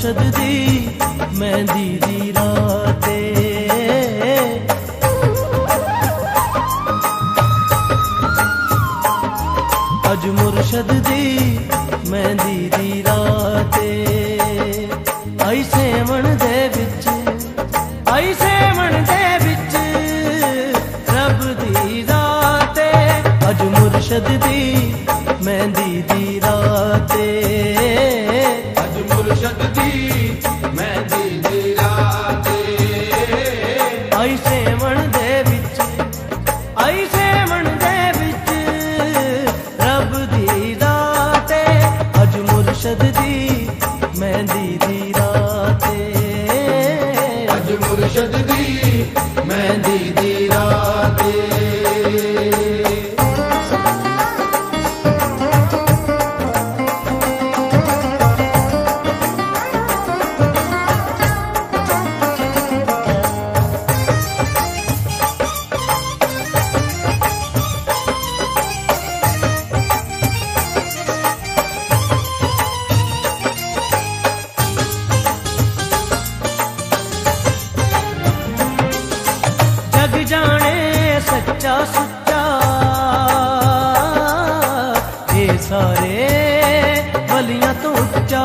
मुर्शद दी मेहंदी दी राते। अज मुर्शद दी मेहंदी दी राते। आई सेवण दे विच, आई सेवण दे विच रब दी राते। अज मुर्शद दी मेहंदी दी राते। अज मुर्शद दी मेहंदी दी राते। आई सेवण दे विच, आई सेवण दे विच रब दी राते। अज मुर्शद दी मेहंदी दी राते। अज मुर्शद दी मेहंदी दी राते। जग जाने सच्चा सुच्चा ये सारे वलियां तो उच्चा।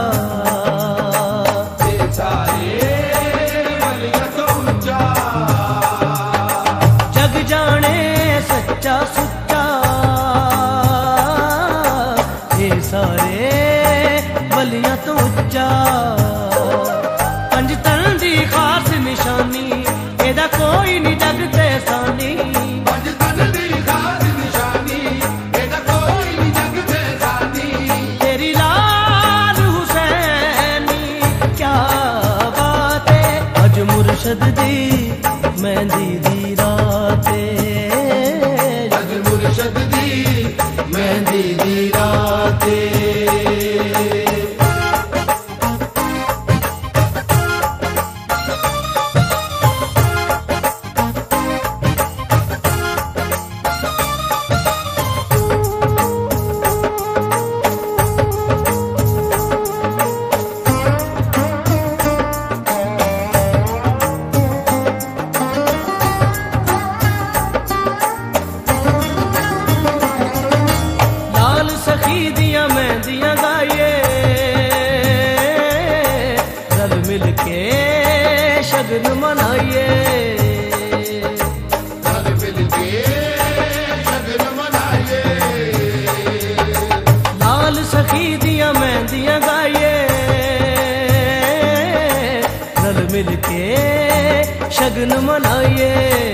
ये सारे वलियां तो ऊंचा। जग जाने सच्चा सुच्चा ये सारे वलियां तो उच्चा। पंज तन दी खास निशानी एदा कोई नहीं जग ते सानी। पंज तन दी खास निशानी एदा कोई नहीं जग ते सानी। तेरी लाल हुसैनी क्या बात है। अज मुर्शद दी मेहंदी दी राते। अज मुर्शद दी मेहंदी दी राते। लाल सखी दिया मेहंदियां गाइए रल मिल के शगन मनाइए। रल मिल के शगन मनाइए। लाल सखी दिया मेहंदियां गाइए रल मिल के शगन मनाइए।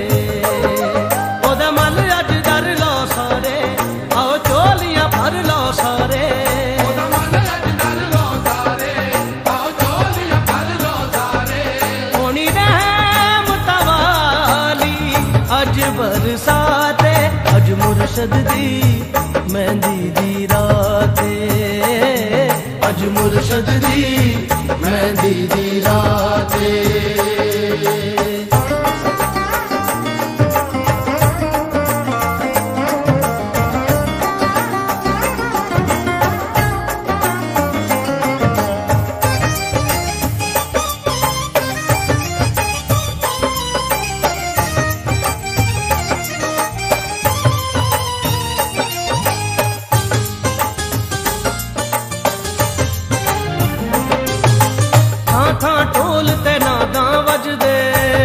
ओदा मल अज कर लो सारे, आओ चोलियां भर लो सारे। ओदा मन अज कर लो सारे, आओ चोलियां भर लो सारे। होनी रहम तवाली अज बरसाते। अज मुर्शद दी मेहंदी दी राते। अज मुर्शद दी मेहंदी दी राते। थां थां ढोल ते नादां वजदे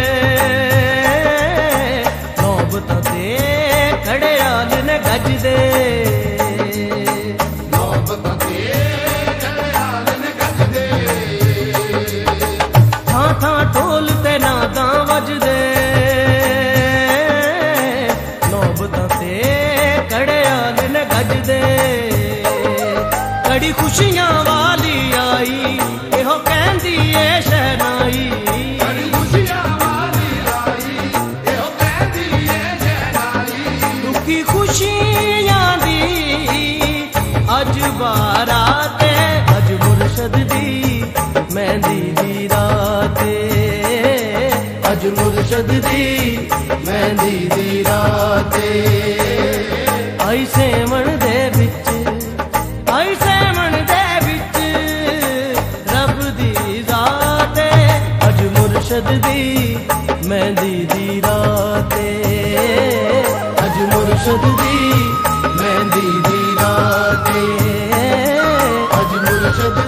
नौबतां ते घड़ियाल ने गजदे। नौबतां ते घड़ियाल ने गजदे। थां थां ढोल ते नादां वजदे नौबतां ते घड़ियाल ने गजदे। बड़ी खुशियां वाली आई एहो कहंदी ए शहनाई। बड़ी खुशियां वाली आई एहो कहंदी ए शहनाई। दुखी खुशियां दी अज बाराते। अज मुर्शद दी मेहंदी दी राते। अज मुर्शद दी मेहंदी दी राते। आई सेवण दे विच, आई सेवण दे विच रब दी मुर्शद दी मेहंदी दी राते, अज मुर्शद दी मेहंदी दी राते, अज मुर्शद